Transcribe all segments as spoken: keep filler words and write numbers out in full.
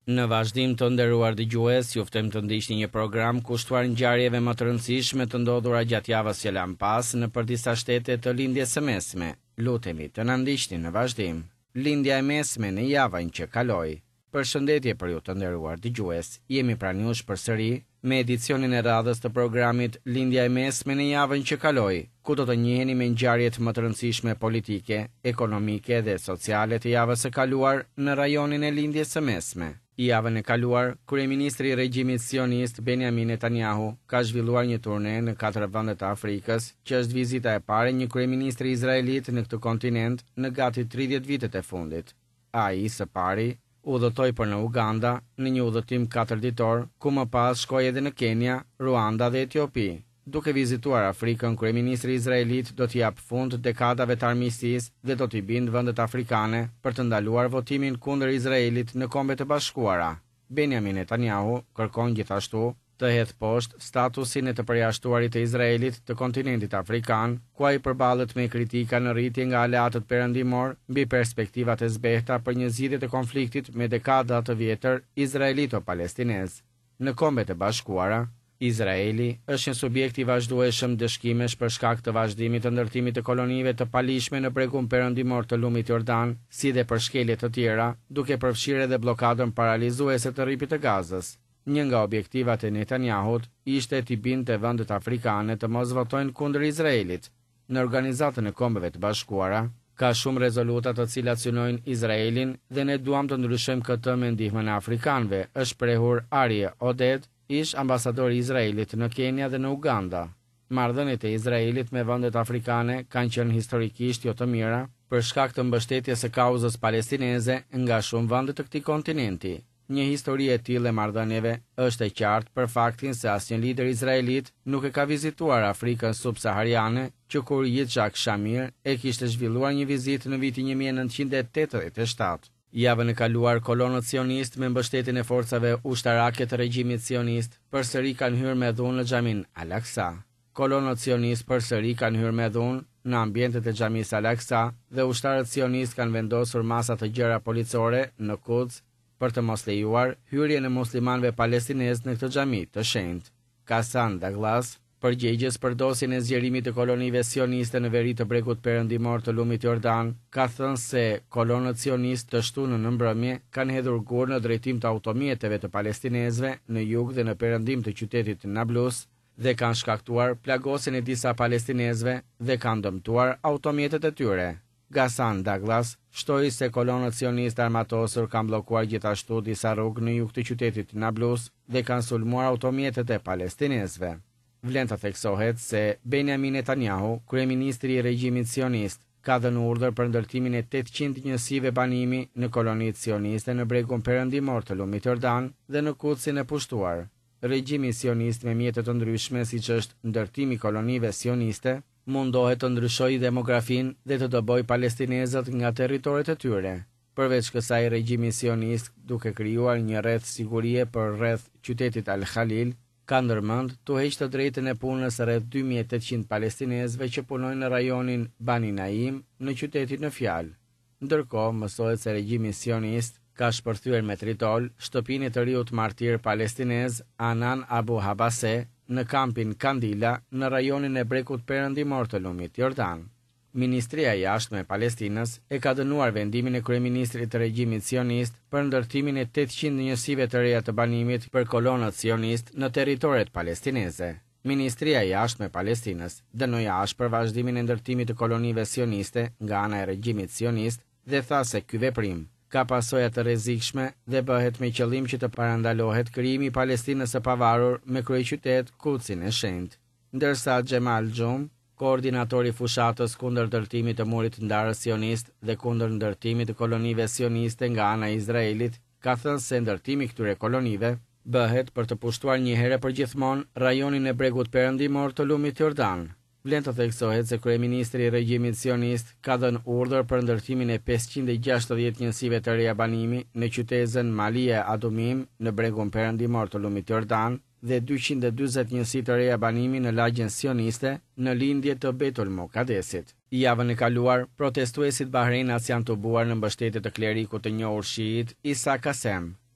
Në vazhdim të nderuar dëgjues, ju ftojmë të ndiqni një program kushtuar ngjarjeve më të rëndësishme të ndodhura gjatë javës që lan pas në për disa shtete të lindjes së mesme. Lutemi të na ndiqni në vazhdim. Lindja e mesme në javën që kaloi. Përshëndetje për ju të nderuar dëgjues. Jemi pranë jush përsëri me edicionin e radhës të programit Lindja e mesme në javën që kaloi, ku do të njiheni me ngjarjet më të rëndësishme politike, ekonomike dhe sociale të javës së kaluar në rajonin e lindjes së mesme. Javën e kaluar, kryeministri i regjimit sionist Benjamin Netanyahu ka zhvilluar një turne në katër vende të Afrikës, që është vizita e parë e një kryeministri izraelit në këtë kontinent në gati tridhjetë vitet e fundit. Ai së pari udhëtoi për në Uganda në një udhëtim katër ditor, ku më pas shkoi edhe në Kenya, Ruanda dhe Etiopi. Duke vizituar Afrikën, kryeministri izraelit do t'i jap fund dekadave të armiqësisë dhe do t'i bindë vendet afrikane për të ndaluar votimin kundër Izraelit në Kombet e Bashkuara. Benjamin Netanyahu kërkon gjithashtu të hedhë poshtë statusin e të përjashtuarit të Izraelit të kontinentit afrikan, ku ai përballet me kritika në rritje nga aleatët perëndimor mbi perspektivat e zbehta për një zgjidhje të konfliktit me dekada të vjetër izraelito-palestinez. Në Kombet e Bashkuara, Izraeli është një subjekt i vazhdueshëm dëshkimesh për shkak të vazhdimit të ndërtimit të kolonive të palishme në bregun perëndimor të lumit Jordan, si dhe për shkelje të tjera, duke përfshirë edhe blokadën paralizuese të rripit të Gazës. Një nga objektivat e Netanyahut ishte t'i bindte vendet afrikane të mos votojnë kundër Izraelit. Në organizatën e Kombeve të Bashkuara, ka shumë rezoluta të cilat synojnë Izraelin dhe ne duam të ndryshojmë këtë me ndihmën e afrikanëve, është prehur Arye Oded, ish ambasadori i Izraelit në Kenya dhe në Uganda. Marrëdhëniet e Izraelit me vendet afrikane kanë qenë historikisht jo të mira për shkak të mbështetjes së kauzës palestineze nga shumë vende të këtij kontinenti. Një histori e tillë e marrëdhënieve është e qartë për faktin se asnjë lider izraelit nuk e ka vizituar Afrikën subsahariane, që kur Yitzhak Shamir e kishte zhvilluar një vizitë në vitin një mijë e nëntëqind e tetëdhjetë e shtatë. Javën e kaluar, kolonët sionist me mbështetjen e forcave ushtarake të regjimit sionist përsëri kanë hyrë me dhunë në xhamin Al-Aqsa. Kolonët sionist përsëri kanë hyrë me dhunë në ambientet e xhamisë Al-Aqsa dhe ushtarët sionist kanë vendosur masa të gjera policore në Quds për të mos lejuar hyrjen e muslimanëve palestinezë në këtë xhami të shenjtë. Kassan Douglas, përgjegjës për dosjen e zgjerimit të kolonive sioniste në veri të bregut perëndimor të lumit Jordan, ka thënë se kolonët sionistë të shtunë në mbrëmje kanë hedhur gur në drejtim të automjeteve të palestinezëve në jug dhe në perëndim të qytetit Nablus dhe kanë shkaktuar plagosjen e disa palestinezëve dhe kanë dëmtuar automjetet e tyre. Gassan Douglas shtoi se kolonët sionistë armatosur kanë bllokuar gjithashtu disa rrugë në jug të qytetit Nablus dhe kanë sulmuar automjetet e palestinezëve. Vlen të theksohet se Benjamin Netanyahu, kryeministri i regjimit sionist, ka dhënë urdhër për ndërtimin e tetëqind njësive banimi në kolonitë sioniste në bregun perëndimor të lumit Jordan dhe në Kudsin e pushtuar. Regjimi sionist me mjete të ndryshme siç është ndërtimi i kolonive sioniste, mundohet të ndryshojë demografinë dhe të dobojë palestinezët nga territoret e tyre. Përveç kësaj, regjimi sionist, duke krijuar një rreth sigurie për rreth qytetit Al-Khalil, ka ndërmend të heqë të drejtën e punës rreth dy mijë e tetëqind palestinezëve që punojnë në rajonin Bani Naim në qytetin në fjalë. Ndërkohë, mësohet se regjimi sionist ka shpërthyer me tritol shtëpinë e të riut martir palestinez Anan Abu Habase në kampin Kandila në rajonin e bregut perëndimor të lumit Jordan. Ministria e Jashtme e Palestinës e ka dënuar vendimin e kryeministrit të regjimit sionist për ndërtimin e tetëqind njësive të reja të banimit për kolonët sionist në territoret palestineze. Ministria e Jashtme e Palestinës dënoi ashpër vazhdimin e ndërtimit të kolonive sioniste nga ana e regjimit sionist dhe tha se ky veprim ka pasoja të rrezikshme dhe bëhet me qëllim që të parandalohet krijimi i Palestinës së pavarur me kryeqytet Kudsin e shenjtë. Ndërsa Xhemal Xhum, koordinatori i fushatës kundër ndërtimit të murit të ndarës sionist dhe kundër ndërtimit të kolonive sioniste nga ana e Izraelit, ka thënë se ndërtimi i këtyre kolonive bëhet për të pushtuar një herë përgjithmonë rajonin e bregut perëndimor të lumit Jordan. Vlen të theksohet se kryeministri i regjimit sionist ka dhënë urdhër për ndërtimin e pesëqind e gjashtëdhjetë njësive të reja banimi në qytetin Malie Adumim në bregun perëndimor të lumit Jordan dhe dyqind e dyzet njësi të reja banimi në lagjen sioniste në lindje të Betul Mokadesit. Javën e kaluar, protestuesit bahreinac janë tubuar në mbështetje të klerikut të njohur shiit Isa Kasem.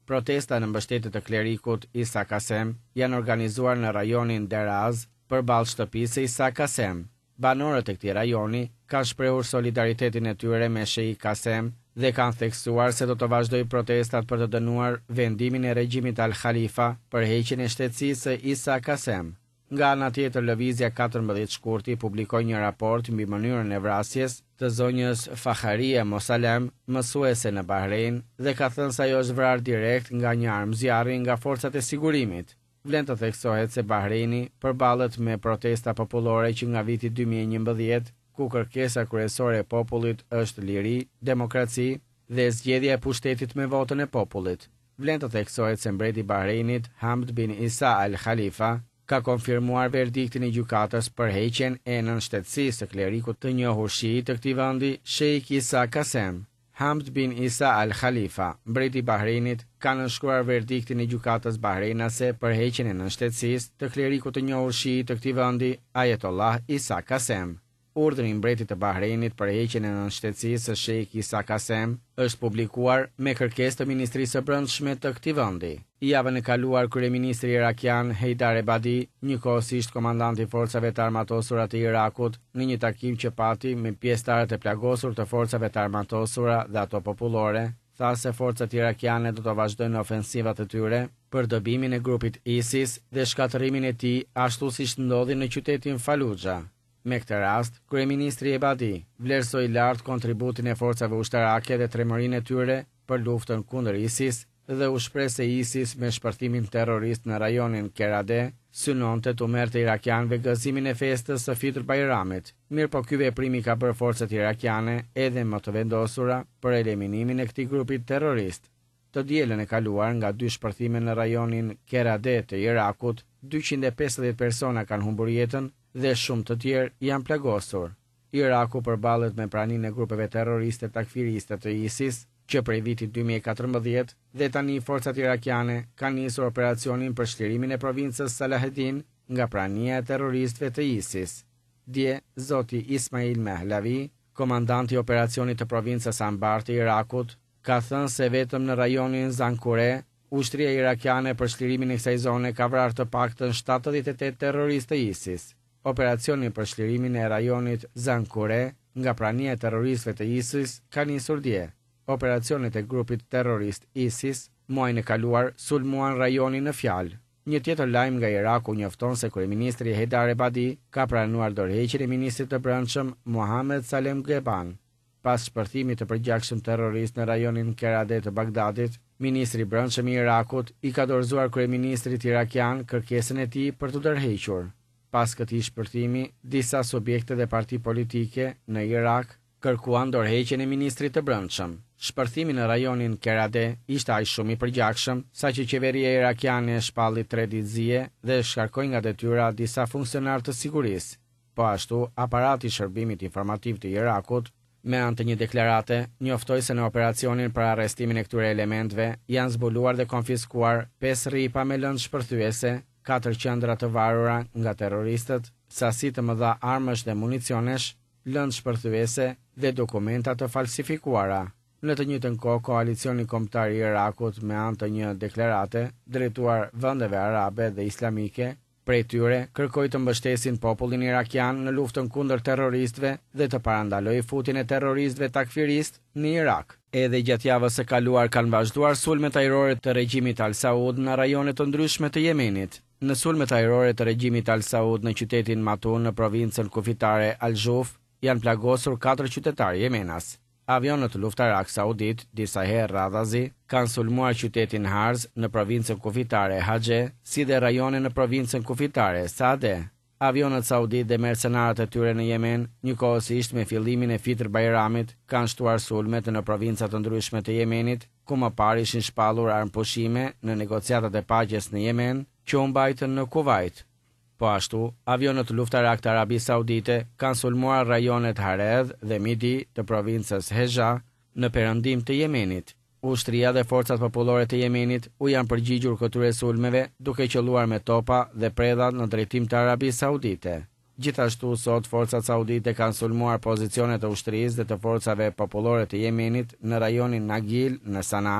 Protesta në mbështetje të klerikut Isa Kasem janë organizuar në rajonin Deraz përballë shtëpisë së Isa Kasem. Banorët e këtij rajoni kanë shprehur solidaritetin e tyre me Sheikh Kasem dhe kanë theksuar se do të vazhdojë protestat për të dënuar vendimin e regjimit Al Khalifa për heqjen e shtetësisë së Isa Kasem. Nga ana tjetër, lëvizja katërmbëdhjetë shkurti publikoi një raport mbi mënyrën e vrasjes të zonjës Fakharia Mosalem, mësuese në Bahrein, dhe ka thënë se ajo është vrarë direkt nga një armë zjarri nga forcat e sigurimit. Vlen të theksohet se Bahreini përballet me protesta popullore që nga viti dy mijë e njëmbëdhjetë, ku kërkesa kryesore e popullit është liri, demokraci dhe zgjedhja e pushtetit me votën e popullit. Vlen të theksohet se mbreti i Bahreinit, Hamd bin Isa Al Khalifa, ka konfirmuar verdiktin e gjykatës për heqjen e nënshtetësisë së klerikut të njohur shii të këtij vendi, Sheikh Isa Kasem. Hamd bin Isa Al Khalifa, mbreti i Bahreinit, ka nënshkruar verdiktin e gjykatës bahreinase për heqjen e nënshtetësisë të klerikut të njohur shii të këtij vendi, Ayatollah Isa Kasem. Urdhri i mbretit të Bahreinit për heqjen e nënshtetësisë së Sheikh Isa Kasem është publikuar me kërkesë të Ministrisë së Brendshme të këtij vendi. Javën e kaluar, kryeministri irakian Heydar Ebadi, njëkohësisht komandanti i forcave të armatosura të Irakut, në një takim që pati me pjesëtarët e plagosur të forcave të armatosura dhe ato popullore, tha se forcat irakiane do të vazhdojnë ofensivat e tyre për dobimin e grupit ISIS dhe shkatërimin e tij, ashtu siç ndodhi në qytetin Fallujah. Me këtë rast, kryeministri Ebadi vlerësoi lart kontributin e forcave ushtarake dhe tremërinë e tyre për luftën kundër ISIS dhe u shpreh se ISIS me shpërthimin terrorist në rajonin Kerade synonte të merrte irakianëve gëzimin e festës së Fitr Bayramit. Mirë po ky veprim i ka bërë forcat irakiane edhe më të vendosura për eliminimin e këtij grupi terrorist. Të dielën e kaluar, nga dy shpërthime në rajonin Kerade të Irakut, dyqind e pesëdhjetë persona kanë humbur jetën dhe shumë të tjerë janë plagosur. Iraku përballet me praninë e grupeve terroriste takfiriste të ISIS, që prej vitit dy mijë e katërmbëdhjetë dhe tani forcat irakiane kanë nisur operacionin për shlirimin e provincës Salaheddin nga prania e terroristëve të ISIS. Dje, zoti Ismail Mehlavi, komandanti i operacionit të provincës Anbar të Irakut, ka thënë se vetëm në rajonin Zankure, ushtria irakiane për shlirimin e kësaj zone ka vrarë të paktën shtatëdhjetë e tetë terroristë të ISIS. Operacioni për shlirimin e rajonit Zankure nga prania e terroristëve të ISIS ka nisur dje. Operacionet e grupit terrorist ISIS muajin e kaluar sulmuan rajonin në fjalë. Një tjetër lajm nga Iraku njofton se kryeministri Heydar Ebadi ka pranuar dorëheqjen e ministrit të brendshëm Mohammed Salem Geban. Pas shpërthimit të përgjakshëm terrorist në rajonin Kerade të Bagdadit, ministri i brendshëm i Irakut i ka dorëzuar kryeministrit irakian kërkesën e tij për të dorëhequr. Pas këtij shpërthimi, disa subjekte dhe parti politike në Irak kërkuan dorëheqjen e ministrit të brendshëm. Shpërthimi në rajonin Kerade ishte aq shumë i përgjakshëm, saqë qeveria irakiane shpalli tre ditë zije dhe shkarkoi nga detyra disa funksionarë të sigurisë. Po ashtu, aparati i shërbimit informativ të Irakut, me anë të një deklarate, njoftoi se në operacionin për arrestimin e këtyre elementëve janë zbuluar dhe konfiskuar pesë rripa me lëndë shpërthyese, katër qendra të varura nga terroristët, sasi të mëdha armësh dhe municionesh, lëndë shpërthyese dhe dokumenta të falsifikuara. Në të njëjtën kohë, koalicioni kombëtar i Irakut me anë të një deklarate drejtuar vendeve arabe dhe islamike, prej tyre kërkoi të mbështesin popullin irakian në luftën kundër terroristëve dhe të parandalojë futjen e terroristëve takfirist në Irak. Edhe gjatë javës së kaluar kanë vazhduar sulmet ajrore të regjimit Al Saud në rajone të ndryshme të Yemenit. Në sulmet ajrore të regjimit Al Saud në qytetin Matun në provincën kufitare Al Juf janë plagosur katër qytetarë jemenas. Avionët luftarak saudit, disa herë radhazi, kanë sulmuar qytetin Harz në provincën kufitare Haxe, si dhe rajone në provincën kufitare Saade. Avionët saudit dhe mercenarët e tyre në Yemen, njëkohësisht me fillimin e Fitr Bayramit, kanë shtuar sulmet në provincat të ndryshme të Yemenit, ku më parë ishin shpallur armëpushime në negociatat e paqes në Yemen, që u mbajtën në Kuvajt. Po ashtu, avionët luftarak të Arabisë Saudite kanë sulmuar rajonet Haredh dhe Midi të provincës Hezha në perëndim të Yemenit. Ushtria dhe forcat popullore të Yemenit u janë përgjigjur këtyre sulmeve duke qelluar me topa dhe predha në drejtim të Arabisë Saudite. Gjithashtu, sot forcat saudite kanë sulmuar pozicionet e ushtrisë dhe të forcave popullore të Yemenit në rajonin Nagil në Sanaa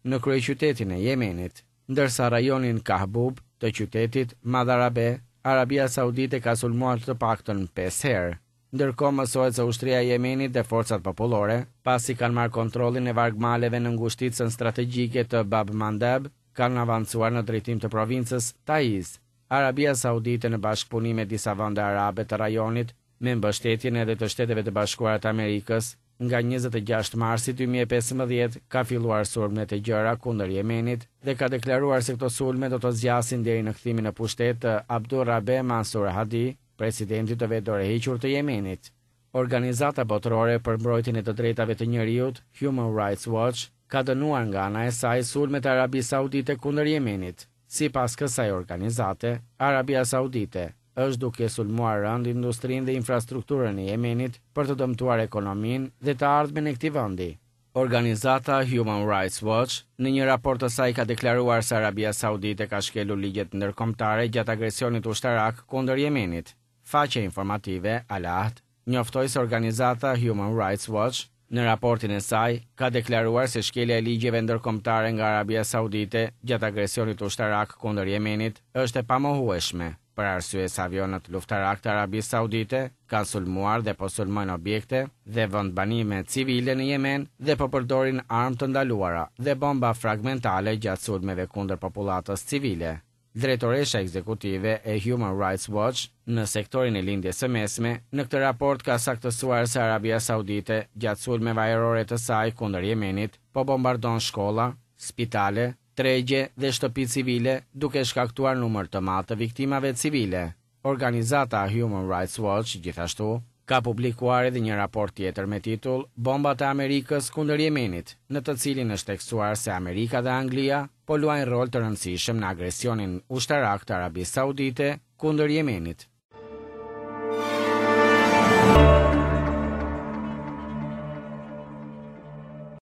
në kryeqytetin e Jemenit, ndërsa rajonin Kahbub të qytetit Madharabe, Arabia Saudite ka sulmuar të paktën pesë herë. Ndërkohë mësohet se ushtria e Jemenit dhe forcat popullore, pasi kanë marrë kontrollin e vargmaleve në ngushticën strategjike të Bab Mandeb, kanë avancuar në drejtim të provincës Taiz. Arabia Saudite në bashkëpunim me disa vende arabe të rajonit, me mbështetjen edhe të Shteteve të Bashkuara të Amerikës, nga njëzet e gjashtë marsit dy mijë e pesëmbëdhjetë ka filluar sulmet e gjëra kundër Jemenit dhe ka deklaruar se këto sulme do të zgjasin deri në kthimin në pushtet të Abdurrabe Mansur Hadi, presidentit të vetë dorëhequr të Jemenit. Organizata botërore për mbrojtjen e të drejtave të njerëzit, Human Rights Watch, ka dënuar nga ana e saj sulmet e Arabisë Saudite kundër Jemenit. Sipas kësaj organizate, Arabia Saudite është duke sulmuar rënd industrinë dhe infrastrukturën e Jemenit për të dëmtuar ekonominë dhe të ardhmen e këtij vendi. Organizata Human Rights Watch në një raport të saj ka deklaruar se Arabia Saudite ka shkelur ligjet ndërkombëtare gjatë agresionit ushtarak kundër Jemenit. Faqja informative Al-Ahd njoftoi se organizata Human Rights Watch në raportin e saj ka deklaruar se shkelja e ligjeve ndërkombëtare nga Arabia Saudite gjatë agresionit ushtarak kundër Jemenit është e pamohueshme, për arsye se avionët luftarak të Arabisë Saudite kanë sulmuar dhe po sulmojnë objekte dhe vendbanime civile në Yemen dhe po përdorin armë të ndaluara dhe bomba fragmentale gjatë sulmeve kundër popullatës civile. Drejtoresha ekzekutive e Human Rights Watch në sektorin e lindjes së mesme në këtë raport ka saktësuar se Arabia Saudite gjatë sulmeve ajrore të saj kundër Jemenit po bombardon shkolla, spitale, tregje dhe shtëpi civile, duke shkaktuar numër të madh të viktimave civile. Organizata Human Rights Watch gjithashtu ka publikuar edhe një raport tjetër me titull Bombat e Amerikës kundër Jemenit, në të cilin është tekstuar se Amerika dhe Anglia po luajnë rol të rëndësishëm në agresionin ushtarak të Arabisë Saudite kundër Jemenit.